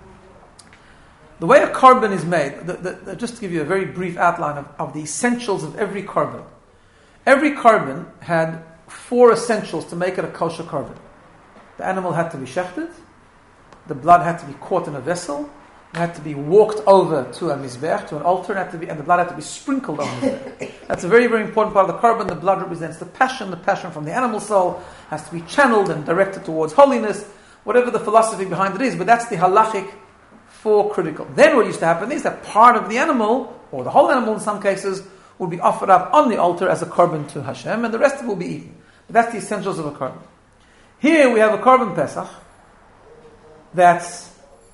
the way a korban is made, the, the, the, just to give you a very brief outline of, of the essentials of every korban. Every korban had four essentials to make it a kosher korban. The animal had to be shechted, the blood had to be caught in a vessel, it had to be walked over to a mizbeach, to an altar, and, had to be, and the blood had to be sprinkled on the mizbeach. That's a very, very important part of the korban. The blood represents the passion, the passion from the animal soul, has to be channeled and directed towards holiness, whatever the philosophy behind it is, but that's the halachic four critical. Then what used to happen is that part of the animal, or the whole animal in some cases, would be offered up on the altar as a korban to Hashem, and the rest of it will be eaten. But that's the essentials of a korban. Here we have a korban Pesach, that's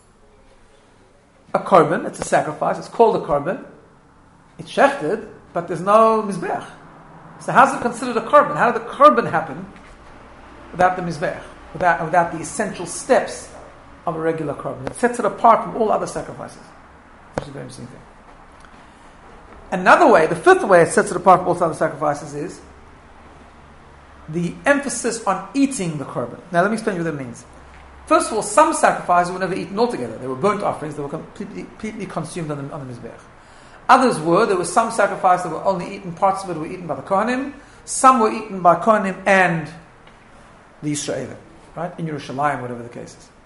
a korban, it's a sacrifice, it's called a korban, it's shechted, but there's no mizbeach. So how's it considered a korban? How did the korban happen without the mizbeach, without, without the essential steps of a regular korban? It sets it apart from all other sacrifices, which is a very interesting thing. Another way, the fifth way it sets it apart from all other sacrifices is the emphasis on eating the korban. Now let me explain what that means. First of all, some sacrifices were never eaten altogether. They were burnt offerings, they were completely, completely consumed on the, on the mizbeach. Others were, there were some sacrifices that were only eaten, parts of it were eaten by the Kohanim, some were eaten by Kohanim and the Yisraelim, right? In Yerushalayim, whatever the case is.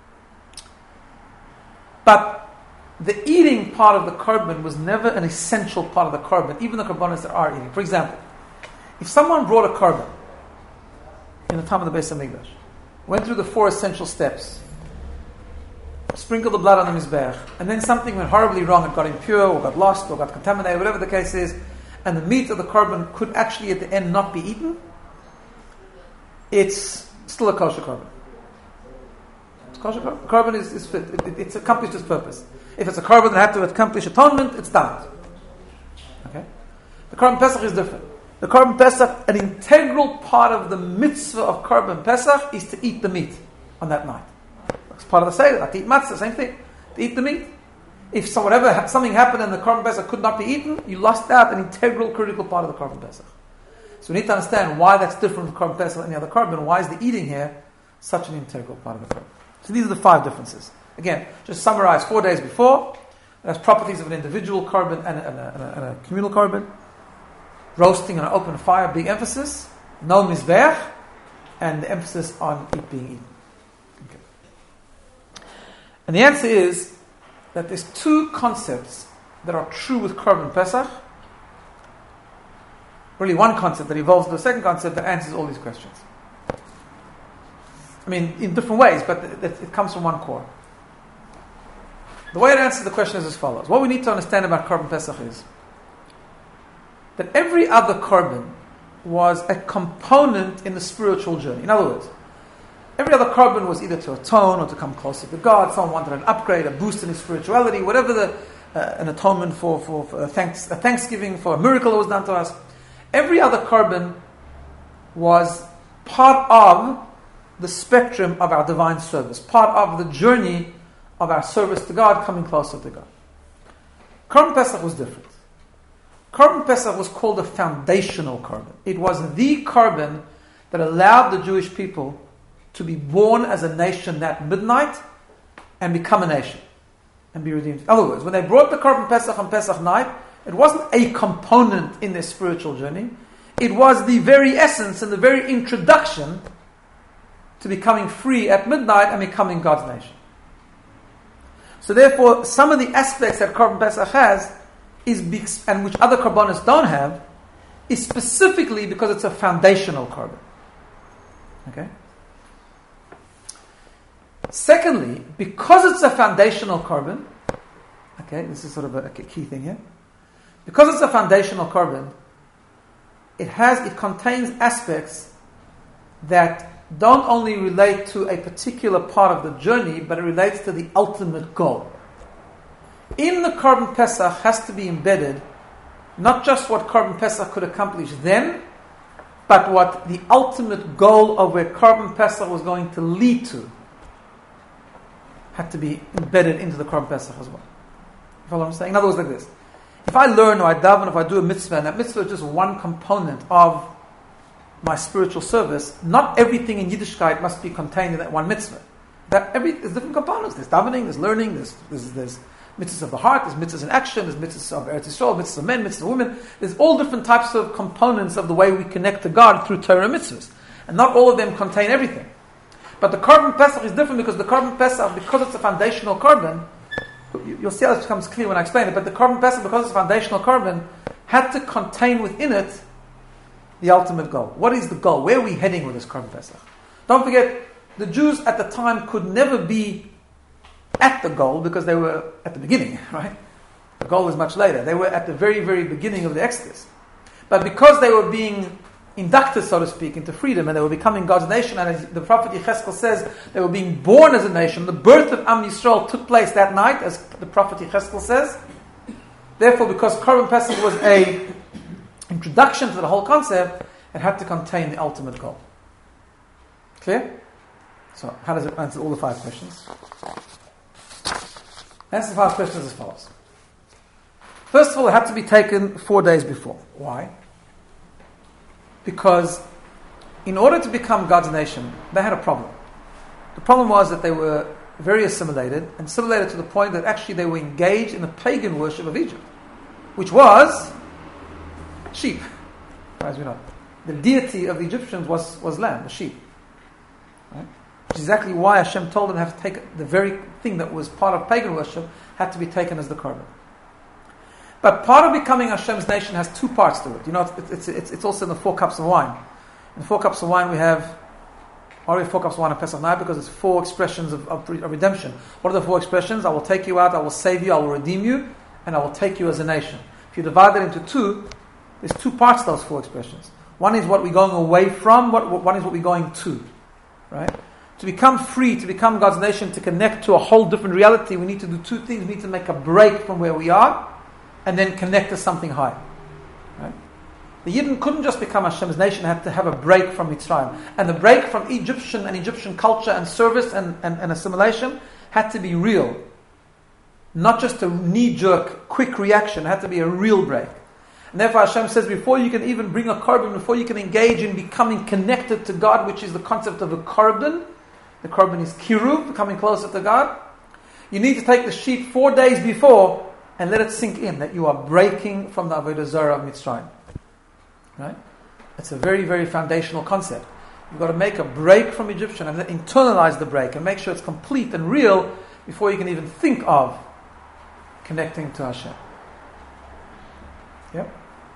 But the eating part of the korban was never an essential part of the korban, even the korbanos that are eating. For example, if someone brought a korban in the time of the Beis HaMikdash, went through the four essential steps, sprinkled the blood on the mizbeach, and then something went horribly wrong, it got impure, or got lost, or got contaminated, whatever the case is, and the meat of the korban could actually at the end not be eaten, it's still a kosher korban. It's kosher korban. Korban is, is fit. It, it, it's accomplished its purpose. If it's a korban that had to accomplish atonement, it's done. Okay? The korban Pesach is different. The korban Pesach, an integral part of the mitzvah of korban Pesach is to eat the meat on that night. It's part of the seder. Like to eat matzah, same thing. To eat the meat. If so, whatever something happened and the korban Pesach could not be eaten, you lost out an integral, critical part of the korban Pesach. So we need to understand why that's different from korban Pesach and any other korban. Why is the eating here such an integral part of the korban? So these are the five differences. Again, just summarize four days before. It has properties of an individual korban and a, and a, and a, and a communal korban. Roasting on an open fire, big emphasis. No mizbeach, and the emphasis on it being eaten. Okay. And the answer is that there's two concepts that are true with korban Pesach. Really one concept that evolves into the second concept that answers all these questions. I mean, in different ways, but it, it comes from one core. The way it answers the question is as follows. What we need to understand about korban Pesach is that every other korban was a component in the spiritual journey. In other words, every other korban was either to atone or to come closer to God. Someone wanted an upgrade, a boost in his spirituality, whatever the uh, an atonement for for, for a, thanks, a thanksgiving for a miracle that was done to us. Every other korban was part of the spectrum of our divine service, part of the journey of our service to God, coming closer to God. Korban Pesach was different. Korban Pesach was called a foundational korban. It was the korban that allowed the Jewish people to be born as a nation that midnight and become a nation and be redeemed. In other words, when they brought the Korban Pesach on Pesach night, it wasn't a component in their spiritual journey. It was the very essence and the very introduction to becoming free at midnight and becoming God's nation. So therefore, some of the aspects that Korban Pesach has, is be- and which other Korbanos don't have, is specifically because it's a foundational Korban. Okay? Secondly, because it's a foundational Korban, okay, this is sort of a, a key thing here. Because it's a foundational Korban, it has, it contains aspects that don't only relate to a particular part of the journey, but it relates to the ultimate goal. In the Korban Pesach has to be embedded not just what Korban Pesach could accomplish then, but what the ultimate goal of where Korban Pesach was going to lead to had to be embedded into the Korban Pesach as well. You follow what I'm saying? In other words, like this. If I learn or I daven, if I do a mitzvah, and that mitzvah is just one component of my spiritual service, not everything in Yiddishkeit must be contained in that one mitzvah. That every there's different components. There's davening, there's learning, there's there's, there's mitzvahs of the heart, there's mitzvahs in action, there's mitzvahs of Eretz Yisrael, mitzvahs of men, mitzvahs of women. There's all different types of components of the way we connect to God through Torah mitzvahs. And not all of them contain everything. But the Korban Pesach is different because the Korban Pesach, because it's a foundational Korban, you'll see how this becomes clear when I explain it, but the Korban Pesach, because it's a foundational Korban, had to contain within it the ultimate goal. What is the goal? Where are we heading with this Korban Pesach? Don't forget, the Jews at the time could never be at the goal because they were at the beginning, right? The goal was much later. They were at the very, very beginning of the Exodus. But because they were being inducted, so to speak, into freedom, and they were becoming God's nation, and as the prophet Yechezkel says, they were being born as a nation. The birth of Am Yisrael took place that night, as the prophet Yechezkel says. Therefore, because Korban Pesach was a introduction to the whole concept, it had to contain the ultimate goal. Clear? So, how does it answer all the five questions? Answer the five questions as follows. First of all, it had to be taken four days before. Why? Because in order to become God's nation, they had a problem. The problem was that they were very assimilated, and assimilated to the point that actually they were engaged in the pagan worship of Egypt, which was sheep, as we know. The deity of the Egyptians was, was lamb, the sheep. Right? Which is exactly why Hashem told them to have to take the very thing that was part of pagan worship had to be taken as the korban. But part of becoming Hashem's nation has two parts to it. You know, it's, it's, it's, it's also in the four cups of wine. In the four cups of wine we have, why do we have four cups of wine on Pesach night? Because it's four expressions of, of, of redemption. What are the four expressions? I will take you out, I will save you, I will redeem you, and I will take you as a nation. If you divide that into two, there's two parts to those four expressions. One is what we're going away from, what, one is what we're going to. Right? To become free, to become God's nation, to connect to a whole different reality, we need to do two things. We need to make a break from where we are, and then connect to something higher. Right? The Yidden couldn't just become Hashem's nation, they had to have a break from Mitzrayim. And the break from Egyptian and Egyptian culture and service and, and, and assimilation had to be real. Not just a knee-jerk, quick reaction, it had to be a real break. And therefore Hashem says, before you can even bring a korban, before you can engage in becoming connected to God, which is the concept of a korban, the korban is kiruv, becoming closer to God, you need to take the sheep four days before and let it sink in that you are breaking from the Avodah Zarah of Mitzrayim. Right? It's a very, very foundational concept. You've got to make a break from Egyptian and then internalize the break and make sure it's complete and real before you can even think of connecting to Hashem. Yep.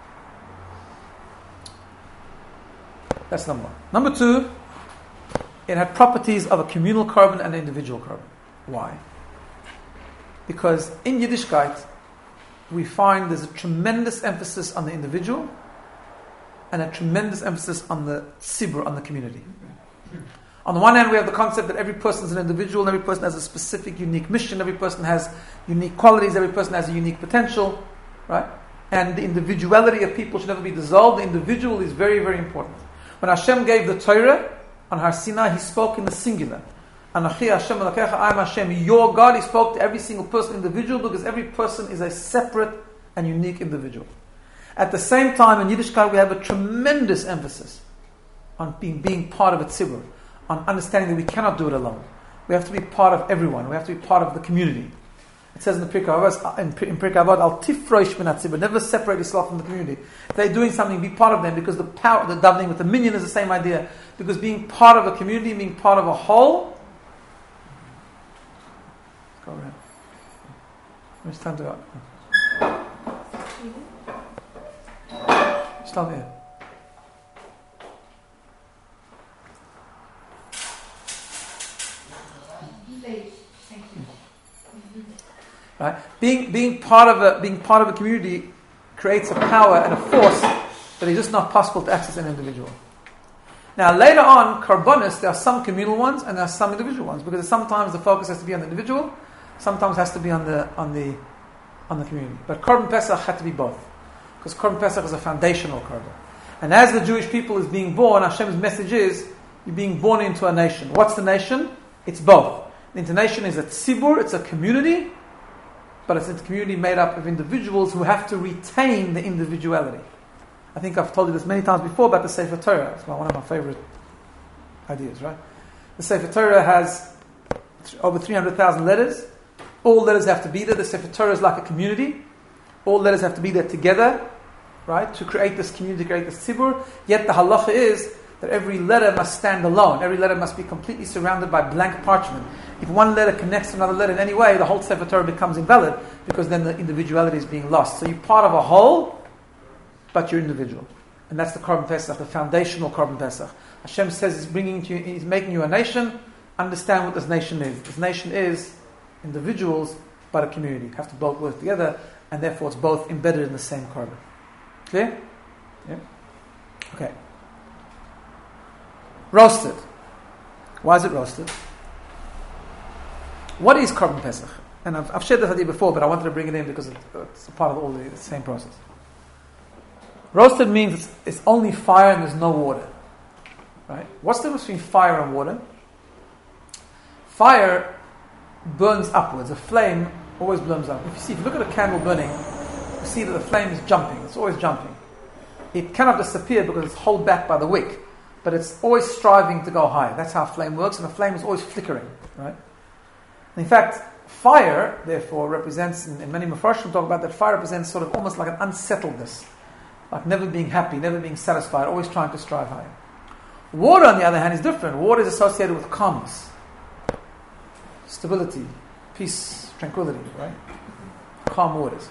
That's number one. Number two, it had properties of a communal korban and an individual korban. Why? Because in Yiddishkeit, we find there's a tremendous emphasis on the individual and a tremendous emphasis on the tzibur, on the community. On the one hand, we have the concept that every person is an individual, and every person has a specific, unique mission, every person has unique qualities, every person has a unique potential, right? And the individuality of people should never be dissolved. The individual is very, very important. When Hashem gave the Torah on Har Sinai, He spoke in the singular. Anachi Hashem Elokecha, I am Hashem, your God. He spoke to every single person, individual, because every person is a separate and unique individual. At the same time, in Yiddishkeit, we have a tremendous emphasis on being, being part of a tzibur, on understanding that we cannot do it alone. We have to be part of everyone. We have to be part of the community. It says in the Pirkei Avos, in, in Pirkei Avos, Al tifrosh min hatzibur, never separate yourself from the community. If they're doing something, be part of them, because the power, the davening with the minyan is the same idea. Because being part of a community, being part of a whole. Let's go around. It's time to go. Stop here. Right? Being being part of a being part of a community creates a power and a force that is just not possible to access an individual. Now later on, Karbonis, there are some communal ones and there are some individual ones, because sometimes the focus has to be on the individual, sometimes has to be on the on the on the community. But Korban Pesach had to be both, because Korban Pesach is a foundational korban. And as the Jewish people is being born, Hashem's message is you're being born into a nation. What's the nation? It's both. The nation is a tzibur, it's a community, but it's a community made up of individuals who have to retain the individuality. I think I've told you this many times before about the Sefer Torah. It's one of my favorite ideas, right? The Sefer Torah has over three hundred thousand letters. All letters have to be there. The Sefer Torah is like a community. All letters have to be there together, right? To create this community, to create this tzibur. Yet the halacha is that every letter must stand alone. Every letter must be completely surrounded by blank parchment. If one letter connects to another letter in any way, the whole Sefer Torah becomes invalid, because then the individuality is being lost. So you're part of a whole, but you're individual. And that's the Korban Pesach, the foundational Korban Pesach. Hashem says He's bringing to you, He's making you a nation. Understand what this nation is. This nation is individuals, but a community. You have to both work together, and therefore it's both embedded in the same Korban. Clear? Yeah? Okay. Roasted. Why is it roasted? What is Korban Pesach? And I've, I've shared this idea before, but I wanted to bring it in because it, it's a part of all the, the same process. Roasted means it's, it's only fire and there's no water. Right? What's the difference between fire and water? Fire burns upwards. A flame always burns up. If you see, if you look at a candle burning, you see that the flame is jumping. It's always jumping. It cannot disappear because it's held back by the wick, but it's always striving to go higher. That's how a flame works, and a flame is always flickering. Right? In fact, fire, therefore, represents, and many Mefarshim talk about that, fire represents sort of almost like an unsettledness, like never being happy, never being satisfied, always trying to strive higher. Water, on the other hand, is different. Water is associated with calmness, stability, peace, tranquility, right? Calm waters.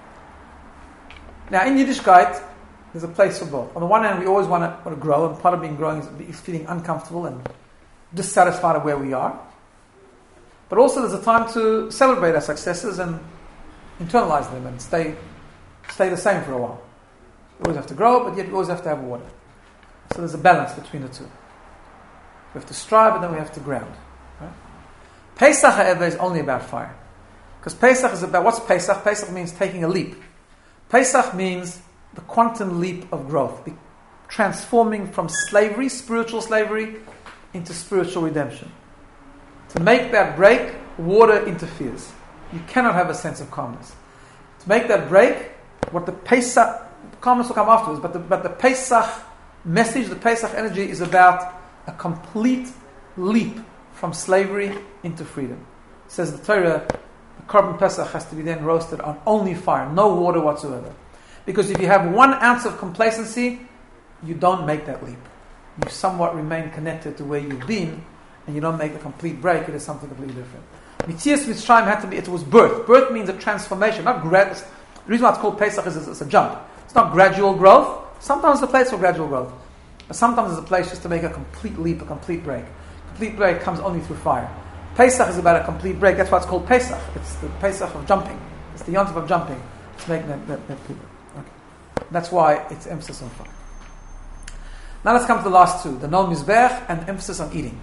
Now, in Yiddishkeit, there's a place for both. On the one hand, we always want to, want to grow, and part of being growing is feeling uncomfortable and dissatisfied of where we are. But also there's a time to celebrate our successes and internalize them and stay stay the same for a while. We always have to grow, but yet we always have to have water. So there's a balance between the two. We have to strive, but then we have to ground. Right? Pesach, however, is only about fire. Because Pesach is about, what's Pesach? Pesach means taking a leap. Pesach means the quantum leap of growth. Be transforming from slavery, spiritual slavery, into spiritual redemption. To make that break, water interferes. You cannot have a sense of calmness. To make that break, what the Pesach, calmness will come afterwards, but the, but the Pesach message, the Pesach energy is about a complete leap from slavery into freedom. It says the Torah, the Korban Pesach has to be then roasted on only fire, no water whatsoever. Because if you have one ounce of complacency, you don't make that leap. You somewhat remain connected to where you've been, and you don't make a complete break. It is something completely different. Mitzias Mitzrayim had to be, it was birth. Birth means a transformation, not grad. The reason why it's called Pesach is it's a jump. It's not gradual growth. Sometimes it's a place for gradual growth. But sometimes it's a place just to make a complete leap, a complete break. Complete break comes only through fire. Pesach is about a complete break. That's why it's called Pesach. It's the Pesach of jumping. It's the Yontif of jumping. It's making that, that, that leap. Okay. That's why it's emphasis on fire. Now let's come to the last two. The No Mizbech and emphasis on eating.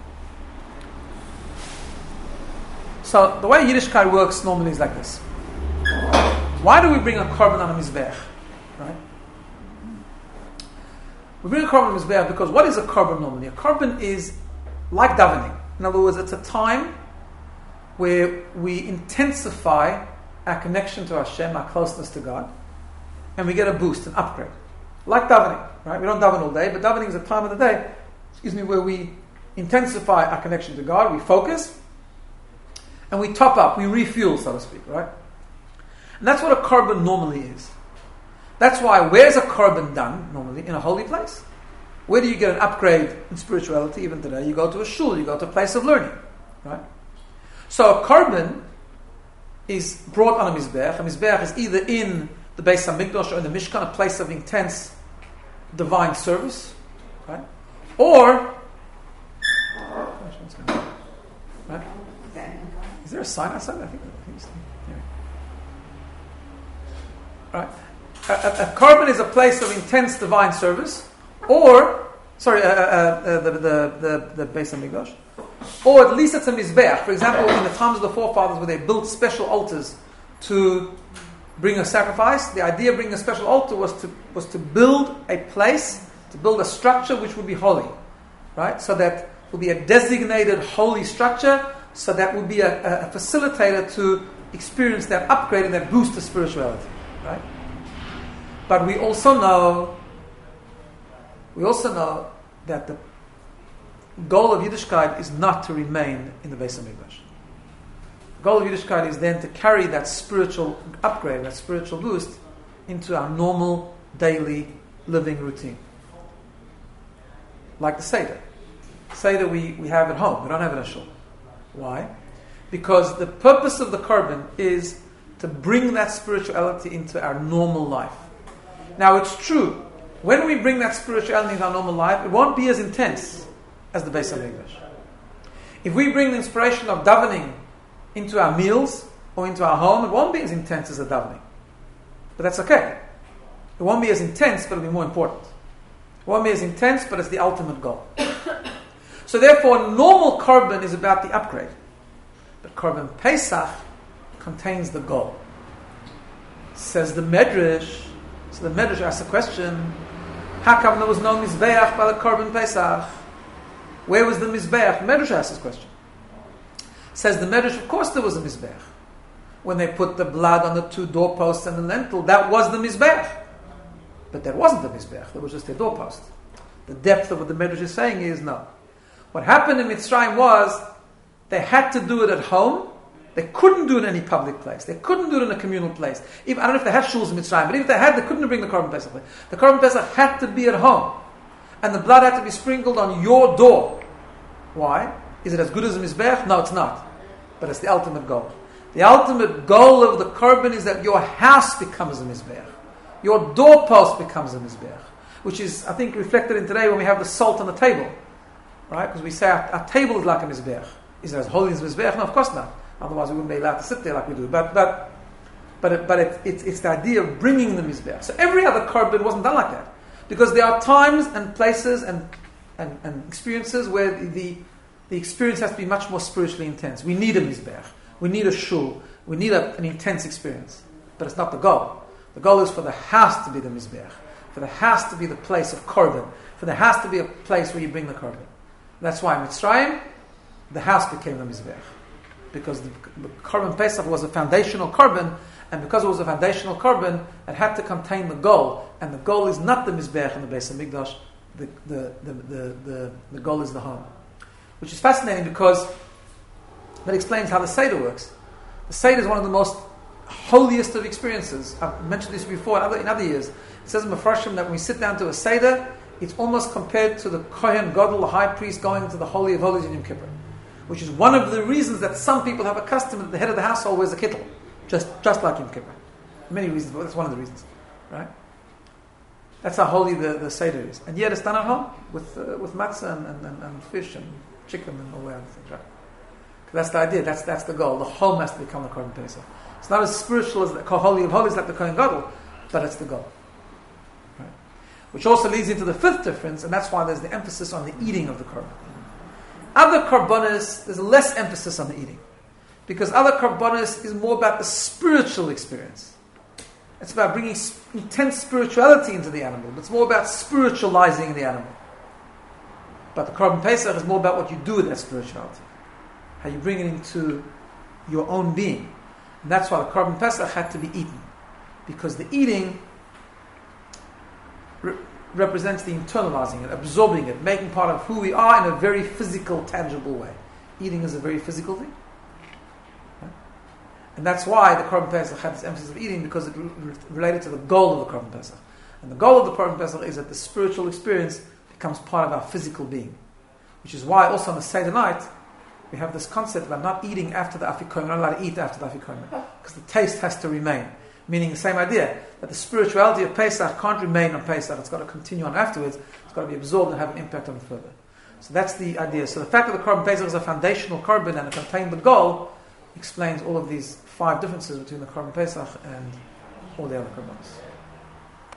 So the way Yiddishkeit works normally is like this. Why do we bring a korban on a mizbech? Right? We bring a korban on a mizbech because what is a korban normally? A korban is like davening. In other words, it's a time where we intensify our connection to Hashem, our closeness to God, and we get a boost, an upgrade. Like davening, right? We don't daven all day, but davening is a time of the day, excuse me, where we intensify our connection to God, we focus, and we top up, we refuel, so to speak, right? And that's what a korban normally is. That's why, where's a korban done normally? In a holy place. Where do you get an upgrade in spirituality? Even today, you go to a shul, you go to a place of learning, right? So a korban is brought on a mizbeach. A mizbeach is either in the Beis Hamikdash or in the Mishkan, a place of intense divine service, right? Or, right? Is there a sign outside? I think, I think it's yeah. Right? A, a, a korban is a place of intense divine service, or sorry, uh, uh, uh, the the the the Beis Hamikdash, or at least it's a mizbeach. For example, in the times of the forefathers, where they built special altars to bring a sacrifice, the idea of bringing a special altar was to was to build a place, to build a structure which would be holy, right? So that would be a designated holy structure. So that would be a, a facilitator to experience that upgrade and that boost of spirituality, right? But we also know, we also know that the goal of Yiddishkeit is not to remain in the Beis Hamikdash. The goal of Yiddishkeit is then to carry that spiritual upgrade, that spiritual boost, into our normal daily living routine. Like the Seder. Seder we, we have at home, we don't have it at shul. Why? Because the purpose of the korban is to bring that spirituality into our normal life. Now it's true, when we bring that spirituality into our normal life, it won't be as intense as the Beis Hamikdash. If we bring the inspiration of davening into our meals or into our home, it won't be as intense as the davening. But that's okay. It won't be as intense, but it'll be more important. It won't be as intense, but it's the ultimate goal. So therefore, normal korban is about the upgrade. But korban Pesach contains the goal. Says the Medrash. So the Medrash asks the question, how come there was no Mizbeach by the korban Pesach? Where was the Mizbeach? The Medrash asks this question. Says the Medrash, of course there was a Mizbeach. When they put the blood on the two doorposts and the lintel, that was the Mizbeach. But that wasn't the Mizbeach, that was just a doorpost. The depth of what the Medrash is saying is no. What happened in Mitzrayim was they had to do it at home. They couldn't do it in any public place. They couldn't do it in a communal place. Even, I don't know if they had shuls in Mitzrayim, but even if they had, they couldn't bring the korban Pesach. The korban Pesach had to be at home. And the blood had to be sprinkled on your door. Why? Is it as good as a Mizbech? No, it's not. But it's the ultimate goal. The ultimate goal of the korban is that your house becomes a Mizbech. Your doorpost becomes a Mizbech. Which is, I think, reflected in today when we have the salt on the table. Right? Because we say our, our table is like a Mizbech. Is it as holy as Mizbech? No, of course not. Otherwise we wouldn't be allowed to sit there like we do. But but but it, but it, it, it's the idea of bringing the Mizbech. So every other korban wasn't done like that. Because there are times and places and and, and experiences where the, the the experience has to be much more spiritually intense. We need a Mizbech. We need a shul. We need a, an intense experience. But it's not the goal. The goal is for the house to be the Mizbech. For the house to be the place of korban. For the house to be a place where you bring the korban. That's why in Mitzrayim, the house became the Mizbech. Because the, the korban Pesach was a foundational korban, and because it was a foundational korban, it had to contain the goal. And the goal is not the Mizbech and the Beis Hamikdash. The, the, the, the, the, the goal is the home. Which is fascinating because that explains how the Seder works. The Seder is one of the most holiest of experiences. I've mentioned this before in other, in other years. It says in Mefarshim that when we sit down to a Seder, it's almost compared to the Kohen Gadol, the high priest, going to the Holy of Holies in Yom Kippur. Which is one of the reasons that some people have a custom that the head of the household wears a kittel. Just just like Yom Kippur. Many reasons, but that's one of the reasons. Right? That's how holy the, the Seder is. And yet it's done at home with uh, with matzah and, and, and fish and chicken and all that other things. Right? That's the idea. That's that's the goal. The home has to become the Korban Pesach. It's not as spiritual as the Holy of Holies like the Kohen Gadol, but it's the goal. Right? Which also leads into the fifth difference, and that's why there's the emphasis on the eating of the korban. Other korbanos, there's less emphasis on the eating. Because other korbanos is more about the spiritual experience. It's about bringing intense spirituality into the animal. It's more about spiritualizing the animal. But the korban Pesach is more about what you do with that spirituality. How you bring it into your own being. And that's why the korban Pesach had to be eaten. Because the eating re- represents the internalizing it, absorbing it, making part of who we are in a very physical, tangible way. Eating is a very physical thing. Okay? And that's why the Korban Pesach had this emphasis of eating, because it re- related to the goal of the Korban Pesach. And the goal of the Korban Pesach is that the spiritual experience becomes part of our physical being. Which is why also on the Seder night, we have this concept about not eating after the Afikomen. We're not allowed to eat after the Afikomen, because the taste has to remain. Meaning the same idea, that the spirituality of Pesach can't remain on Pesach. It's got to continue on afterwards. It's got to be absorbed and have an impact on it further. So that's the idea. So the fact that the Korban Pesach is a foundational Korban and it contained the goal explains all of these five differences between the Korban Pesach and all the other Korbans.